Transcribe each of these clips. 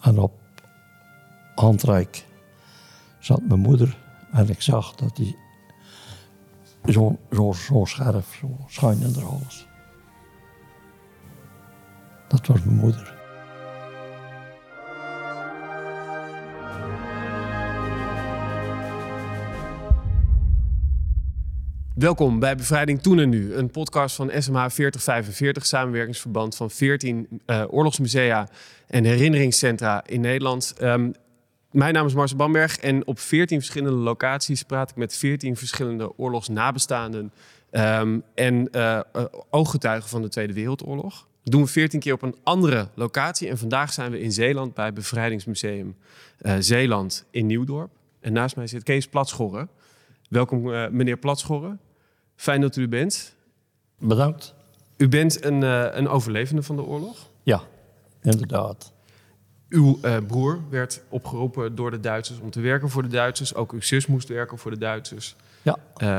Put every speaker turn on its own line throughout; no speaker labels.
En op handreik zat mijn moeder en ik zag dat hij zo scherp, zo schuin in de hals. Dat was mijn moeder.
Welkom bij Bevrijding Toen en Nu, een podcast van SMH 4045, samenwerkingsverband van 14 oorlogsmusea en herinneringscentra in Nederland. Mijn naam is Marcel Bamberg en op 14 verschillende locaties praat ik met 14 verschillende oorlogsnabestaanden en ooggetuigen van de Tweede Wereldoorlog. Dat doen we 14 keer op een andere locatie en vandaag zijn we in Zeeland bij Bevrijdingsmuseum Zeeland in Nieuwdorp. En naast mij zit Kees Platschorre. Welkom meneer Platschorre. Fijn dat u er bent.
Bedankt.
U bent een overlevende van de oorlog.
Ja, inderdaad.
Uw broer werd opgeroepen door de Duitsers om te werken voor de Duitsers. Ook uw zus moest werken voor de Duitsers.
Ja.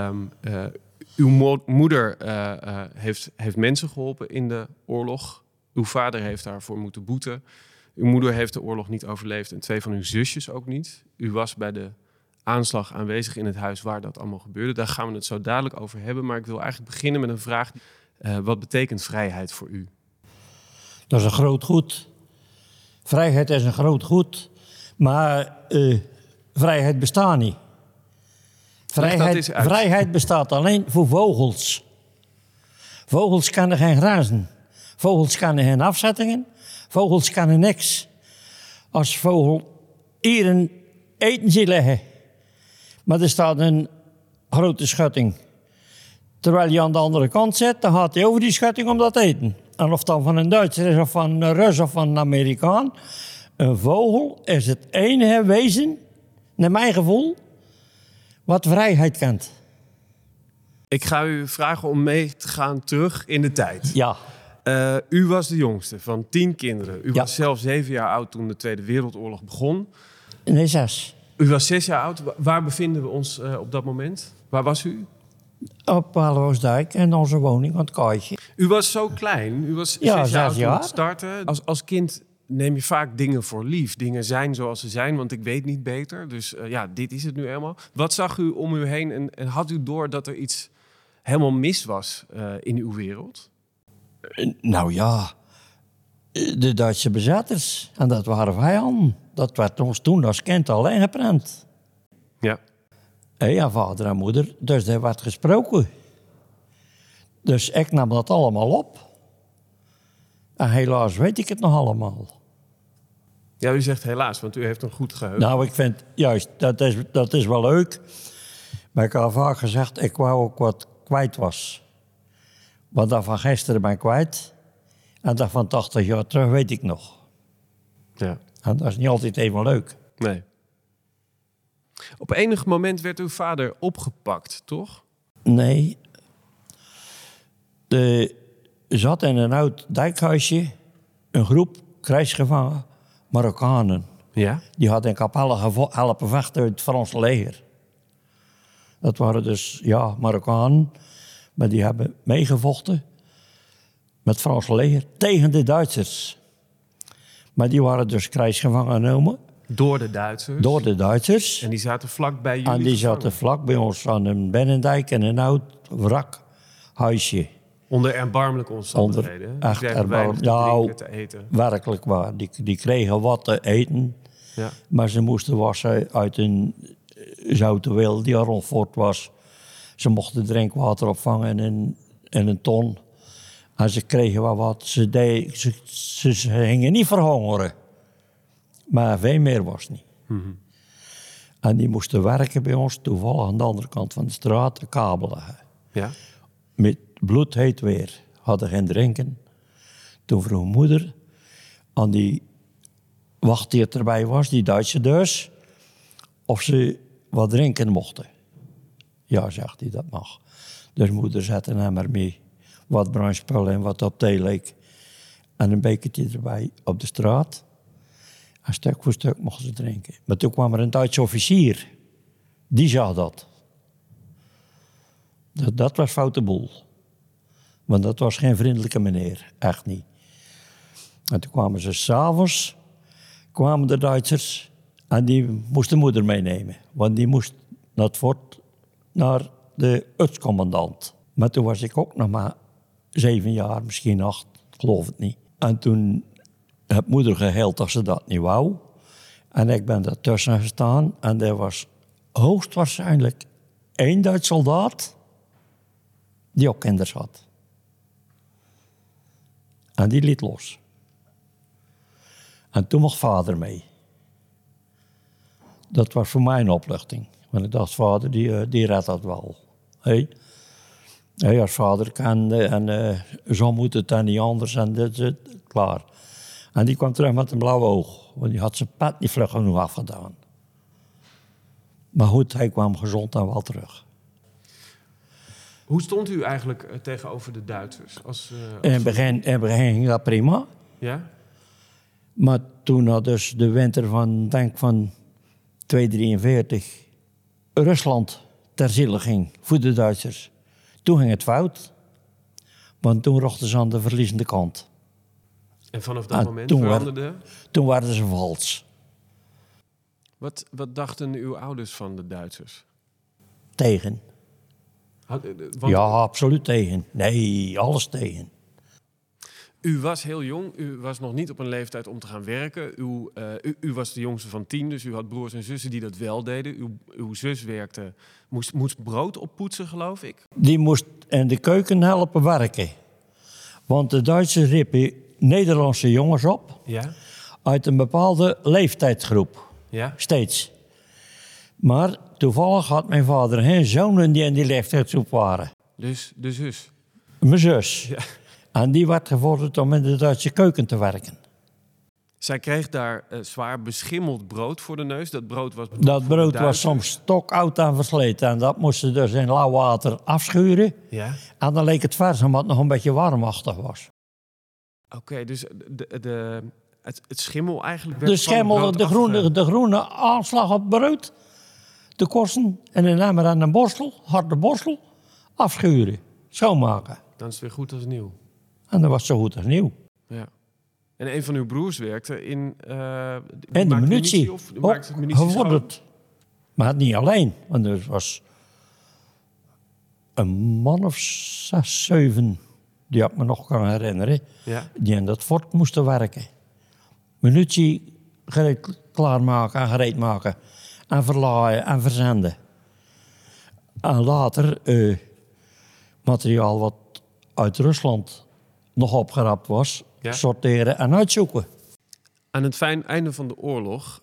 Uw moeder heeft mensen geholpen in de oorlog. Uw vader heeft daarvoor moeten boeten. Uw moeder heeft de oorlog niet overleefd en 2 van uw zusjes ook niet. U was bij de aanslag aanwezig in het huis waar dat allemaal gebeurde. Daar gaan we het zo dadelijk over hebben. Maar ik wil eigenlijk beginnen met een vraag. Wat betekent vrijheid voor u?
Dat is een groot goed. Vrijheid is een groot goed. Maar vrijheid bestaat niet. Vrijheid bestaat alleen voor vogels. Vogels kennen geen grenzen. Vogels kennen geen afzettingen. Vogels kennen niks. Als vogel hier een eten ziet liggen, maar er staat een grote schutting. Terwijl je aan de andere kant zit, dan gaat hij over die schutting om dat te eten. En of dat van een Duitser is, of van een Rus, of van een Amerikaan. Een vogel is het enige wezen, naar mijn gevoel, wat vrijheid kent.
Ik ga u vragen om mee te gaan terug in de tijd.
Ja.
U was de jongste van 10 kinderen. U was zelf 7 jaar oud toen de Tweede Wereldoorlog begon.
Nee, 6.
U was 6 jaar oud. Waar bevinden we ons op dat moment? Waar was u?
Op Palewoosdijk in onze woning aan het kaaitje.
U was zo klein. U was 6 jaar oud toen het startte. Als kind neem je vaak dingen voor lief. Dingen zijn zoals ze zijn, want ik weet niet beter. Dus dit is het nu helemaal. Wat zag u om u heen en had u door dat er iets helemaal mis was in uw wereld?
Nou ja, de Duitse bezetters. En dat waren vijanden. Dat werd ons toen als kind al ingeprent.
Ja.
Ja, vader en moeder. Dus er werd gesproken. Dus ik nam dat allemaal op. En helaas weet ik het nog allemaal.
Ja, u zegt helaas, want u heeft een goed geheugen.
Nou, ik vind, juist, dat is wel leuk. Maar ik had vaak gezegd, ik wou ook wat kwijt was. Want dat van gisteren ben ik kwijt. En dat van 80 jaar terug weet ik nog.
Ja.
En dat is niet altijd even leuk.
Nee. Op enig moment werd uw vader opgepakt, toch?
Nee. Er zat in een oud dijkhuisje een groep krijgsgevangen Marokkanen.
Ja?
Die hadden in Capelle helpen vechten uit het Franse leger. Dat waren dus, Marokkanen. Maar die hebben meegevochten met het Franse leger tegen de Duitsers. Maar die waren dus krijgsgevangen genomen.
Door de Duitsers?
Door de Duitsers.
En die zaten vlak bij jullie?
En die zaten vlak bij ons aan een binnendijk in een oud wrakhuisje.
Onder erbarmelijke omstandigheden?
Onder echt erbarmelijk.
Nou, te eten.
Werkelijk waar. Die kregen wat te eten. Ja. Maar ze moesten wassen uit een zoute wil die er al voort was. Ze mochten drinkwater opvangen in een ton. En ze kregen wel wat. Ze gingen niet verhongeren. Maar veel meer was het niet. Mm-hmm. En die moesten werken bij ons, toevallig aan de andere kant van de straat, de kabel leggen.
Ja?
Met bloedheet weer. Hadden geen drinken. Toen vroeg moeder aan die wacht die erbij was, die Duitse dus, of ze wat drinken mochten. Ja, zegt hij, dat mag. Dus moeder zette hem er mee. Wat bruinspul en wat op thee leek. En een bekertje erbij op de straat. En stuk voor stuk mochten ze drinken. Maar toen kwam er een Duitse officier. Die zag dat. Dat was foute boel. Want dat was geen vriendelijke meneer. Echt niet. En toen kwamen ze 's avonds kwamen de Duitsers en die moesten moeder meenemen. Want die moest naar het fort, naar de uitscommandant. Maar toen was ik ook nog maar 7 jaar, misschien 8, ik geloof het niet. En toen heb moeder geheeld dat ze dat niet wou. En ik ben daartussen gestaan en er was hoogstwaarschijnlijk 1 Duits soldaat die ook kinderen had. En die liet los. En toen mocht vader mee. Dat was voor mij een opluchting. Want ik dacht, vader, die redt dat wel. Hey? Hey, als vader kende en zo moet het dan niet anders en dit is klaar. En die kwam terug met een blauw oog. Want die had zijn pet niet vlug genoeg afgedaan. Maar goed, hij kwam gezond en wel terug.
Hoe stond u eigenlijk tegenover de Duitsers?
In het begin ging dat prima.
Ja?
Maar toen had dus de winter van 243 Rusland ter ziele ging voor de Duitsers. Toen ging het fout. Want toen rochten ze aan de verliezende kant.
En vanaf dat moment veranderde?
Toen waren ze vals.
Wat dachten uw ouders van de Duitsers?
Tegen.
Want
ja, absoluut tegen. Nee, alles tegen.
U was heel jong, u was nog niet op een leeftijd om te gaan werken. U was de jongste van 10, dus u had broers en zussen die dat wel deden. Uw zus werkte, moest brood oppoetsen, geloof ik.
Die moest in de keuken helpen werken. Want de Duitsers riepen Nederlandse jongens op.
Ja?
Uit een bepaalde leeftijdsgroep.
Ja?
Steeds. Maar toevallig had mijn vader geen zonen die in die leeftijdsgroep waren.
Dus de zus?
Mijn zus.
Ja.
En die werd gevorderd om in de Duitse keuken te werken.
Zij kreeg daar zwaar beschimmeld brood voor de neus. Dat brood was
Dat brood was soms stokoud en versleten. En dat moesten ze dus in lauw water afschuren.
Ja?
En dan leek het vers omdat het nog een beetje warmachtig was.
Oké, dus het schimmel eigenlijk...
De schimmel, de groene aanslag op brood. De korsten in een emmer en een borstel, harde borstel. Afschuren, schoonmaken.
Dan is het weer goed als nieuw.
En dat was zo goed als nieuw.
Ja. En een van uw broers werkte in
En de munitie. Ook gevorderd. Maar niet alleen. Want er was een man of 6, 7, die ik me nog kan herinneren,
ja.
die in dat fort moesten werken. Munitie klaarmaken en gereed maken. En verlaaien en verzenden. En later materiaal wat uit Rusland nog opgerapt was,
ja.
Sorteren en uitzoeken.
Aan het einde van de oorlog,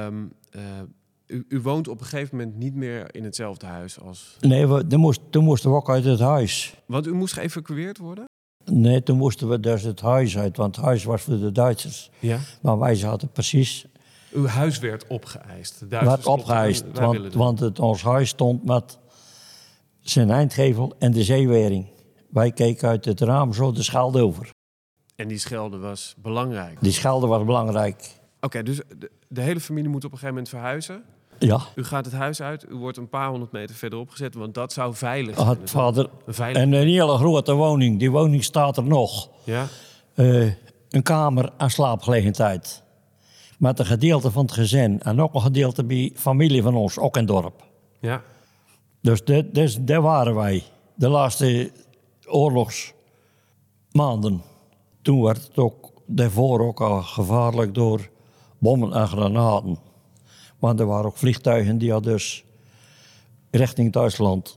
u woont op een gegeven moment niet meer in hetzelfde huis als...
Nee, toen moesten we ook uit het huis.
Want u moest geëvacueerd worden?
Nee, toen moesten we dus het huis uit, want het huis was voor de Duitsers.
Ja.
Maar wij zaten precies...
Uw huis werd opgeëist.
Werd opgeëist, want ons huis stond met zijn eindgevel en de zeewering. Wij keken uit het raam zo de Schelde over.
En die Schelde was belangrijk?
Die Schelde was belangrijk.
Oké, dus de hele familie moet op een gegeven moment verhuizen?
Ja.
U gaat het huis uit, u wordt een paar 100 meter verderop gezet, want dat zou veilig zijn.
Had vader en een hele grote woning. Die woning staat er nog.
Ja?
Een kamer en slaapgelegenheid. Met een gedeelte van het gezin en ook een gedeelte bij familie van ons, ook in het dorp.
Ja.
Dus daar waren wij. De laatste oorlogsmaanden. Toen werd het ook daarvoor ook al gevaarlijk door bommen en granaten. Want er waren ook vliegtuigen die hadden dus richting Duitsland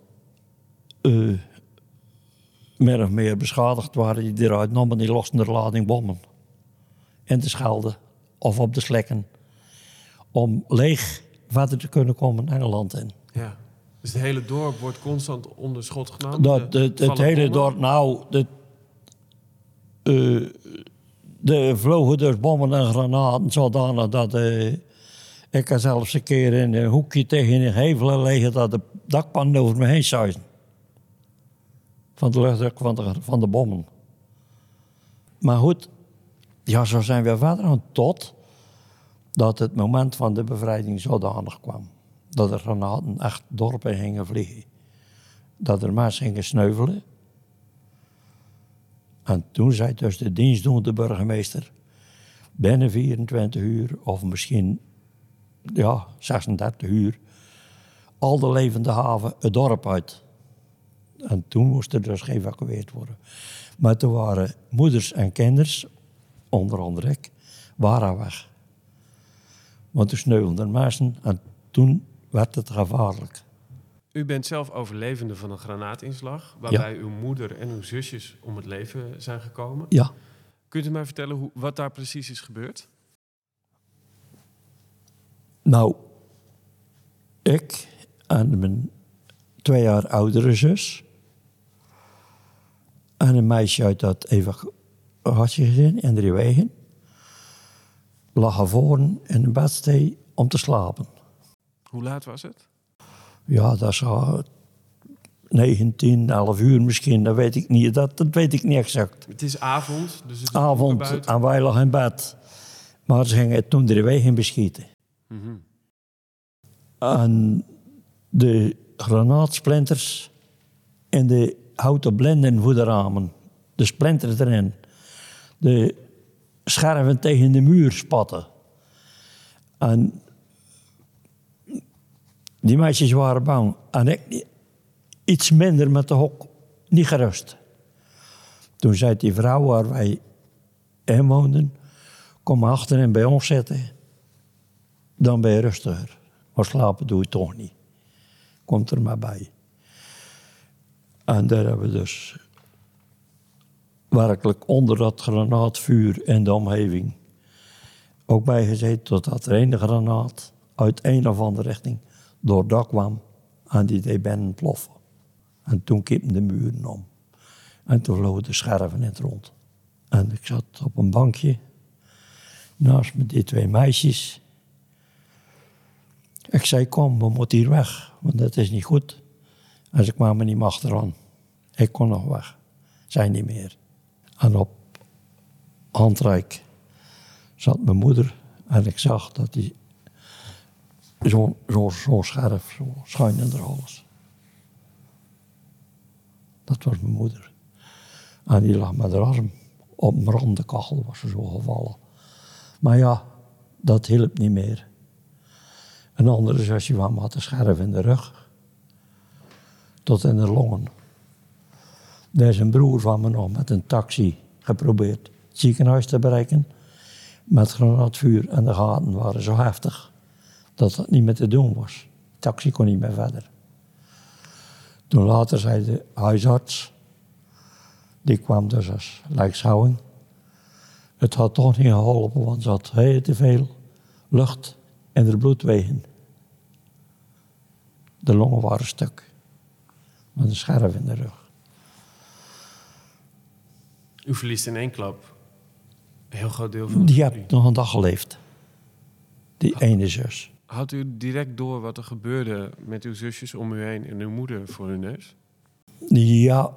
meer of meer beschadigd waren. Die eruit namen, die losten de lading bommen. In de Schelde of op de Slekken. Om leeg verder te kunnen komen Engeland in.
Ja. Dus het hele dorp wordt constant onder schot genomen?
Het hele dorp, nou... Er vlogen dus bommen en granaten zodanig dat... ik had zelfs een keer in een hoekje tegen een hevel liggen dat de dakpannen over me heen zuizen. Van de luchtdruk van de bommen. Maar goed, ja, zo zijn we verder aan tot dat het moment van de bevrijding zodanig kwam. Dat er granaten echt dorpen gingen vliegen. Dat er mensen gingen sneuvelen. En toen zei dus de dienstdoende burgemeester... binnen 24 uur of misschien 36 uur al de levende haven het dorp uit. En toen moest er dus geëvacueerd worden. Maar toen waren moeders en kinders, onder andere ik, waren weg. Want toen sneuvelden mensen en toen werd het gevaarlijk.
U bent zelf overlevende van een granaatinslag, waarbij uw moeder en uw zusjes om het leven zijn gekomen.
Ja.
Kunt u mij vertellen wat daar precies is gebeurd?
Nou, ik en mijn 2 jaar oudere zus en een meisje uit dat evacuatiegezin in Driewegen lagen voor in een bedstee om te slapen.
Hoe laat was het?
Ja, dat zou 19, 11 uur misschien, dat weet ik niet. Dat weet ik niet exact.
Het is avond, dus het is
Avond
buiten.
en wij lagen in bed. Maar ze gingen toen Driewegen beschieten.
Mhm.
En de granaatsplinters in de houten blinden voor de ramen. De splinters erin. De scherven tegen de muur spatten. En die meisjes waren bang. En ik iets minder met de hok niet gerust. Toen zei die vrouw waar wij in woonden, kom maar achterin bij ons zitten. Dan ben je rustiger. Maar slapen doe je toch niet. Komt er maar bij. En daar hebben we dus werkelijk onder dat granaatvuur in de omgeving ook bij gezeten totdat er een granaat uit een of andere richting door het dak kwam en die deed binnen ploffen. En toen kiepen de muren om. En toen vlogen de scherven in het rond. En ik zat op een bankje naast me die 2 meisjes. Ik zei, kom, we moeten hier weg, want dat is niet goed. En ze kwamen niet meer achteraan. Ik kon nog weg. Zij niet meer. En op handreik zat mijn moeder en ik zag dat die zo scherp, zo schuin in de hals. Dat was mijn moeder. En die lag met haar arm op een ronde kachel, was ze zo gevallen. Maar ja, dat hielp niet meer. Een andere zusje kwam had een scherf in de rug. Tot in de longen. Daar is een broer van me nog met een taxi geprobeerd het ziekenhuis te bereiken. Met granaatvuur en de gaten waren zo heftig dat dat niet meer te doen was. De taxi kon niet meer verder. Toen later zei de huisarts, die kwam dus als lijkschouwing. Het had toch niet geholpen, want ze had heel te veel lucht in de bloedwegen. De longen waren stuk. Met een scherf in de rug.
U verliest in één klap een heel groot deel van
Die
familie.
heeft nog een dag geleefd. Die ene zus.
Houdt u direct door wat er gebeurde met uw zusjes om u heen en uw moeder voor uw neus?
Ja.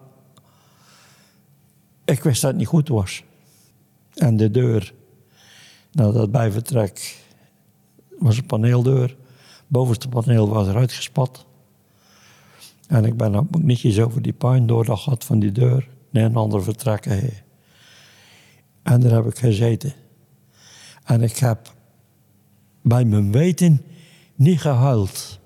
Ik wist dat het niet goed was. En de deur, nou dat bijvertrek, was een paneeldeur. Bovenste paneel was eruit gespat. En ik ben ook netjes over die puin door dat gat van die deur naar een ander vertrek heen. En daar heb ik gezeten. En ik heb bij mijn weten niet gehuild.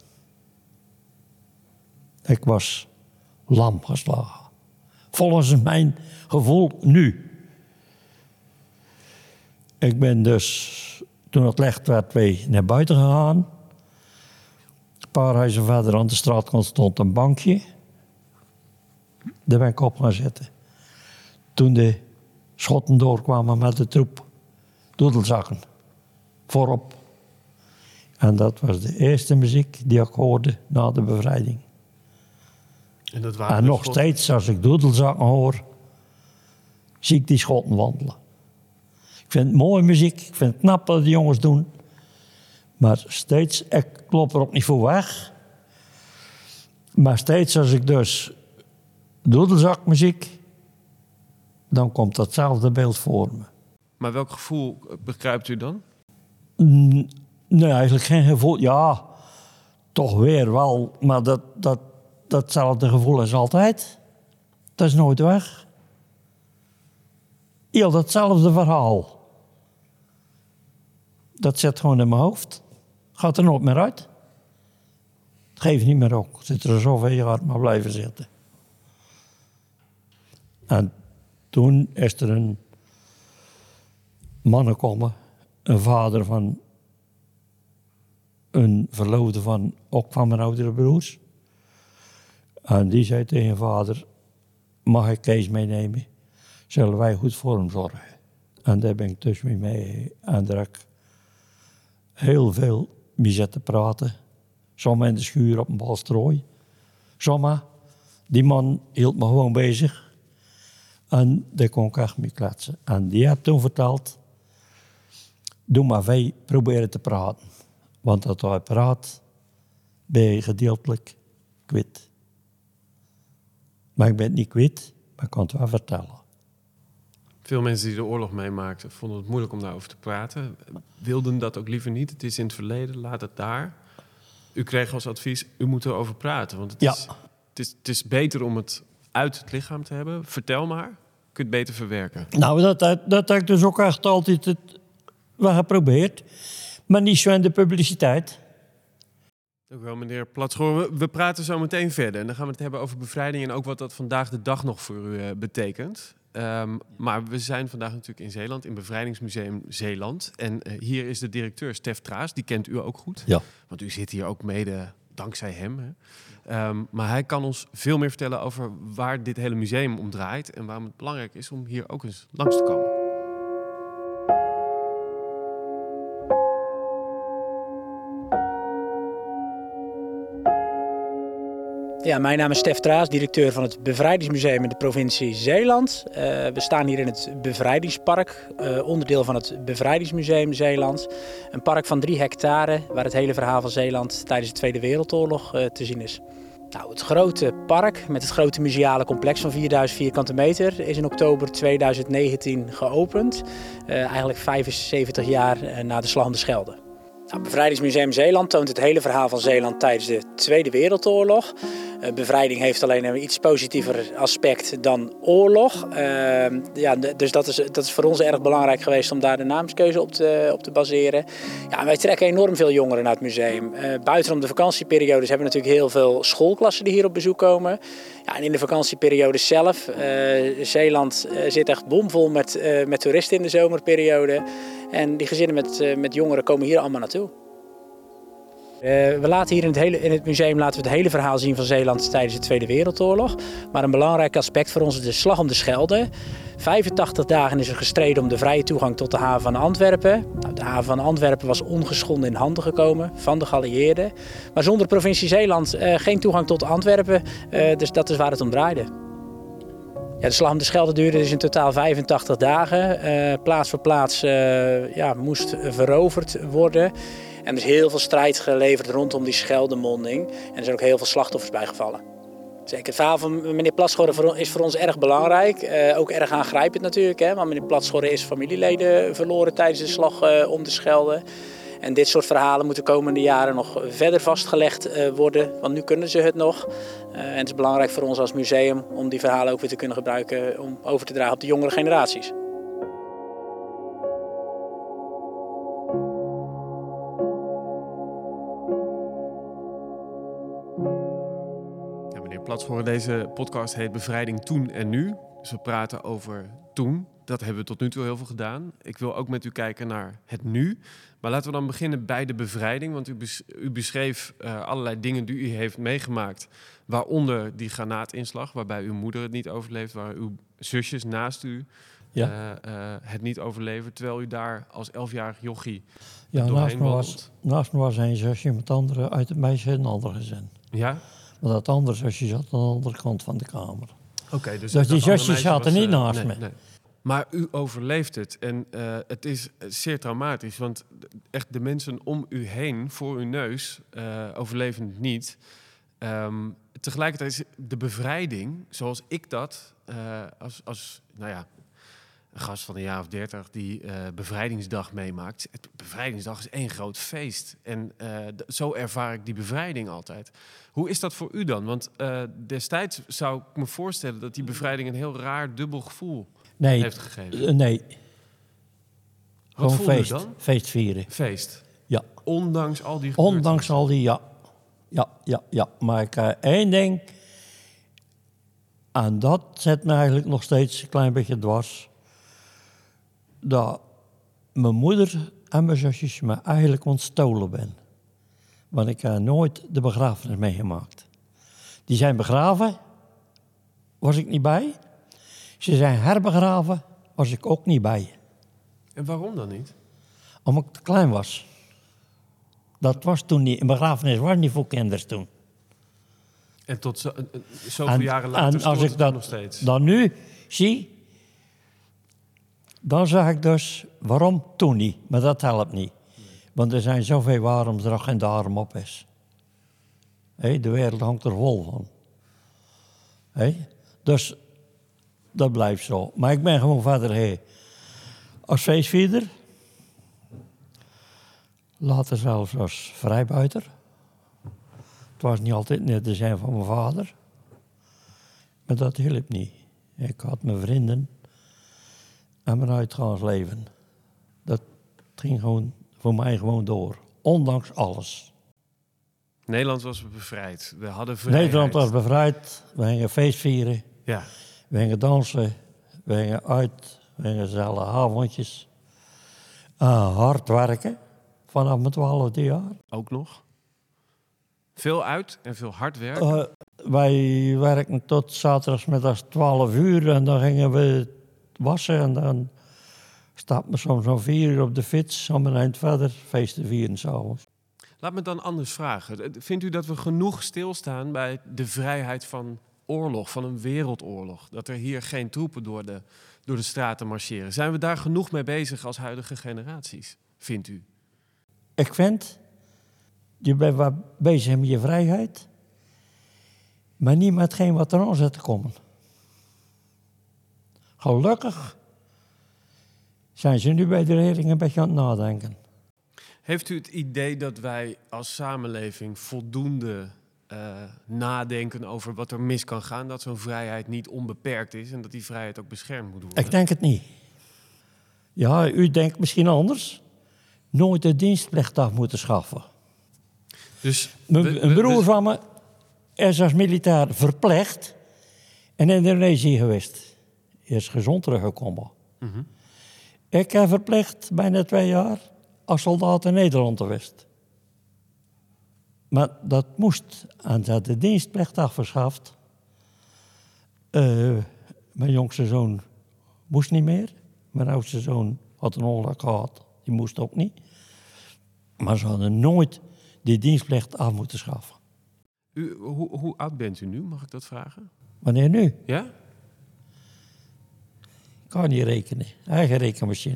Ik was lam geslagen. Volgens mijn gevoel nu. Ik ben dus, toen het licht werd, weer naar buiten gegaan. Een paar huizen verder aan de straatkant stond een bankje. Daar ben ik op gaan zitten. Toen de schotten doorkwamen met de troep. Doedelzakken. Voorop. En dat was de eerste muziek die ik hoorde na de bevrijding.
En dat waren
En
de
nog
schotten.
steeds, als ik doedelzakken hoor, zie ik die schotten wandelen. Ik vind het mooie muziek, ik vind het knap wat de jongens doen. Maar steeds, ik loop er ook niet voor weg. Maar steeds als ik dus doedelzakmuziek, dan komt datzelfde beeld voor me.
Maar welk gevoel begrijpt u dan?
Nee, eigenlijk geen gevoel. Ja, toch weer wel. Maar datzelfde gevoel is altijd. Dat is nooit weg. Heel datzelfde verhaal. Dat zit gewoon in mijn hoofd. Gaat er nooit meer uit. Het geeft niet meer ook. Zit er zoveel jaar maar blijven zitten. En toen is er een man gekomen. Een vader van een verloofde van, ook van mijn oudere broers. En die zei tegen vader, mag ik Kees meenemen? Zullen wij goed voor hem zorgen? En daar ben ik dus mee en daar heb ik heel veel mee zitten praten. Sommigen in de schuur op een balstrooi. Sommigen, die man hield me gewoon bezig. En daar kon ik echt mee kletsen. En die heeft toen verteld, doe maar wij proberen te praten. Want als hij praat, ben je gedeeltelijk kwijt. Maar ik ben het niet kwijt, maar ik kan het wel vertellen.
Veel mensen die de oorlog meemaakten, vonden het moeilijk om daarover te praten. Wilden dat ook liever niet. Het is in het verleden, laat het daar. U kreeg als advies, u moet erover praten. Want het is beter om het uit het lichaam te hebben. Vertel maar, kun je het beter verwerken.
Nou, dat heb ik dus ook echt altijd wel geprobeerd. Maar niet zo in de publiciteit.
Dank u wel, meneer Platschoor. We praten zo meteen verder. En dan gaan we het hebben over bevrijding en ook wat dat vandaag de dag nog voor u betekent. Maar we zijn vandaag natuurlijk in Zeeland, in Bevrijdingsmuseum Zeeland. En hier is de directeur Stef Traas, die kent u ook goed.
Ja.
Want u zit hier ook mede dankzij hem. Hè? Maar hij kan ons veel meer vertellen over waar dit hele museum om draait. En waarom het belangrijk is om hier ook eens langs te komen.
Ja, mijn naam is Stef Traas, directeur van het Bevrijdingsmuseum in de provincie Zeeland. We staan hier in het Bevrijdingspark, onderdeel van het Bevrijdingsmuseum Zeeland. Een park van 3 hectare waar het hele verhaal van Zeeland tijdens de Tweede Wereldoorlog te zien is. Nou, het grote park met het grote museale complex van 4000 vierkante meter is in oktober 2019 geopend. Eigenlijk 75 jaar na de Slag om de Schelde. Het Bevrijdingsmuseum Zeeland toont het hele verhaal van Zeeland tijdens de Tweede Wereldoorlog. Bevrijding heeft alleen een iets positiever aspect dan oorlog. Dus dat is voor ons erg belangrijk geweest om daar de naamskeuze op te baseren. Ja, wij trekken enorm veel jongeren naar het museum. Buitenom de vakantieperiodes hebben we natuurlijk heel veel schoolklassen die hier op bezoek komen. Ja, en in de vakantieperiode zelf, Zeeland zit echt bomvol met toeristen in de zomerperiode. En die gezinnen met jongeren komen hier allemaal naartoe. We laten hier in het museum laten we het hele verhaal zien van Zeeland tijdens de Tweede Wereldoorlog. Maar een belangrijk aspect voor ons is de Slag om de Schelde. 85 dagen is er gestreden om de vrije toegang tot de haven van Antwerpen. Nou, de haven van Antwerpen was ongeschonden in handen gekomen van de geallieerden. Maar zonder de provincie Zeeland geen toegang tot Antwerpen. Dus dat is waar het om draaide. Ja, de Slag om de Schelde duurde dus in totaal 85 dagen. Plaats voor plaats moest veroverd worden. En er is heel veel strijd geleverd rondom die Scheldemonding. En er zijn ook heel veel slachtoffers bijgevallen. Zeker het verhaal van meneer Platschoren is voor ons erg belangrijk. Ook erg aangrijpend natuurlijk. Hè? Want meneer Platschoren is familieleden verloren tijdens de Slag om de Schelde. En dit soort verhalen moeten de komende jaren nog verder vastgelegd worden. Want nu kunnen ze het nog. En het is belangrijk voor ons als museum om die verhalen ook weer te kunnen gebruiken om over te dragen op de jongere generaties.
Platschoren, deze podcast heet Bevrijding Toen en Nu. Dus we praten over toen. Dat hebben we tot nu toe heel veel gedaan. Ik wil ook met u kijken naar het nu. Maar laten we dan beginnen bij de bevrijding. Want u beschreef allerlei dingen die u heeft meegemaakt. Waaronder die granaatinslag, waarbij uw moeder het niet overleeft. Waar uw zusjes naast u het niet overleven. Terwijl u daar als 11-jarig jochie doorheen wandelt.
Naast me was een zusje met andere uit het meisje in een ander gezin.
Ja?
Maar dat andere zusje zat aan de andere kant van de kamer.
Oké, dus
die zusjes zaten niet naast me.
Nee. Maar u overleeft het. En het is zeer traumatisch. Want echt de mensen om u heen, voor uw neus, overleven het niet. Tegelijkertijd is de bevrijding, zoals ik dat als een gast van een jaar of 30 die bevrijdingsdag meemaakt. Bevrijdingsdag is één groot feest. En zo ervaar ik die bevrijding altijd. Hoe is dat voor u dan? Want destijds zou ik me voorstellen dat die bevrijding een heel raar dubbel gevoel heeft gegeven.
Nee.
Wat
Gewoon
voelde u
feest.
dan?
Feest vieren.
Feest.
Ja.
Ondanks al die gebeurtenissen.
Ondanks al die, ja. Maar ik één ding. En dat zet me eigenlijk nog steeds een klein beetje dwars. Dat mijn moeder en mijn zusjes me eigenlijk ontstolen ben. Want ik heb nooit de begrafenis meegemaakt. Die zijn begraven, was ik niet bij. Ze zijn herbegraven, was ik ook niet bij.
En waarom dan niet?
Omdat ik te klein was. Dat was toen niet. Een begrafenis was niet voor kinderen toen.
En tot zoveel jaren later
en als
stoort
ik
het nog steeds.
dan nu zie, dan zeg ik dus, waarom toen niet? Maar dat helpt niet. Want er zijn zoveel waaroms er geen daarom op is. De wereld hangt er vol van. Dus dat blijft zo. Maar ik ben gewoon verder als feestvierder. Later zelfs als vrijbuiter. Het was niet altijd net de zijn van mijn vader. Maar dat hielp niet. Ik had mijn vrienden en mijn uitgaansleven. Dat ging gewoon voor mij gewoon door. Ondanks alles.
Nederland was bevrijd. We hadden vrijheid.
Nederland was bevrijd. We gingen feest vieren.
Ja.
We gingen dansen. We gingen uit. We gingen gezellige avondjes. Hard werken. Vanaf mijn 12e jaar.
Ook nog. Veel uit en veel hard werken.
Wij werkten tot zaterdagmiddags 12 uur. En dan gingen we wassen. En dan stapten we soms om 4 uur op de fiets. Om een eind verder feesten vieren s'avonds.
Laat me dan anders vragen. Vindt u dat we genoeg stilstaan bij de vrijheid van oorlog, van een wereldoorlog? Dat er hier geen troepen door de straten marcheren. Zijn we daar genoeg mee bezig als huidige generaties, vindt u?
Ik vind, je bent wel bezig met je vrijheid, maar niet met hetgeen wat er aan zit te komen. Gelukkig zijn ze nu bij de regering een beetje aan het nadenken.
Heeft u het idee dat wij als samenleving voldoende nadenken over wat er mis kan gaan? Dat zo'n vrijheid niet onbeperkt is en dat die vrijheid ook beschermd moet worden?
Ik denk het niet. Ja, u denkt misschien anders. Nooit de dienstplicht af moeten schaffen.
Dus
Een broer van me is als militair verplicht in Indonesië geweest. Hij is gezond teruggekomen.
Mm-hmm.
Ik heb verplicht bijna 2 jaar als soldaat in Nederland geweest. Maar dat moest. En ze had de dienstplicht afgeschaft. Mijn jongste zoon moest niet meer. Mijn oudste zoon had een ongeluk gehad. Die moest ook niet. Maar ze hadden nooit die dienstplicht af moeten schaffen.
Hoe oud bent u nu, mag ik dat vragen?
Wanneer nu?
Ja?
Ik kan niet rekenen. Eigen rekenmachine.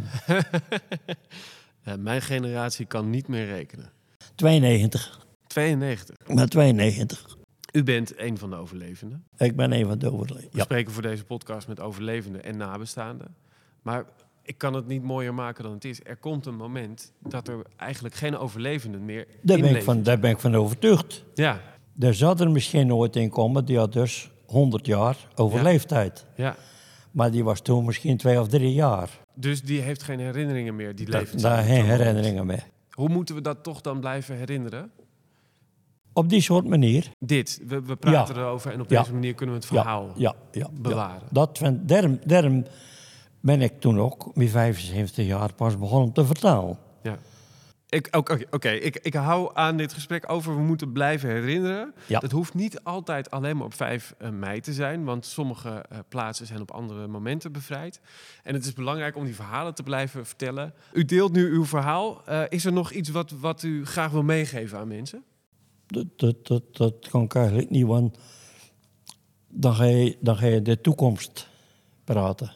Mijn generatie kan niet meer rekenen.
92.
92.
Maar 92.
U bent een van de overlevenden.
Ik ben een van de overleden.
We spreken voor deze podcast met overlevenden en nabestaanden. Maar ik kan het niet mooier maken dan het is. Er komt een moment dat er eigenlijk geen overlevenden meer
Daar ben ik van overtuigd.
Ja.
Er zou er misschien nooit in komen. Die had dus 100 jaar overleeftijd.
Ja.
Maar die was toen misschien 2 of 3 jaar.
Dus die heeft geen herinneringen meer, die levens.
Daar geen herinneringen meer.
Hoe moeten we dat toch dan blijven herinneren?
Op die soort manier.
We praten erover en op deze manier kunnen we het verhaal bewaren.
Ja. Daarom ben ik toen ook, met 75 jaar, pas begonnen te vertalen.
Ja. Ik hou aan dit gesprek over, we moeten blijven herinneren.
Ja.
Dat hoeft niet altijd alleen maar op 5 mei te zijn, want sommige plaatsen zijn op andere momenten bevrijd. En het is belangrijk om die verhalen te blijven vertellen. U deelt nu uw verhaal. Is er nog iets wat u graag wil meegeven aan mensen?
Dat kan ik eigenlijk niet, want dan ga je de toekomst praten.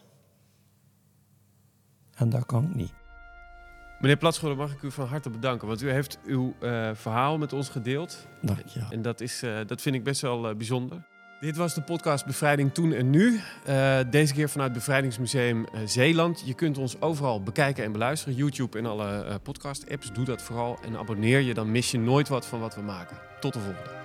En dat kan ik niet.
Meneer Platscholer, mag ik u van harte bedanken, want u heeft uw verhaal met ons gedeeld.
Dank je.
En dat vind ik best wel bijzonder. Dit was de podcast Bevrijding Toen en Nu. Deze keer vanuit Bevrijdingsmuseum Zeeland. Je kunt ons overal bekijken en beluisteren. YouTube en alle podcast-apps. Doe dat vooral en abonneer je, dan mis je nooit wat van wat we maken. Tot de volgende.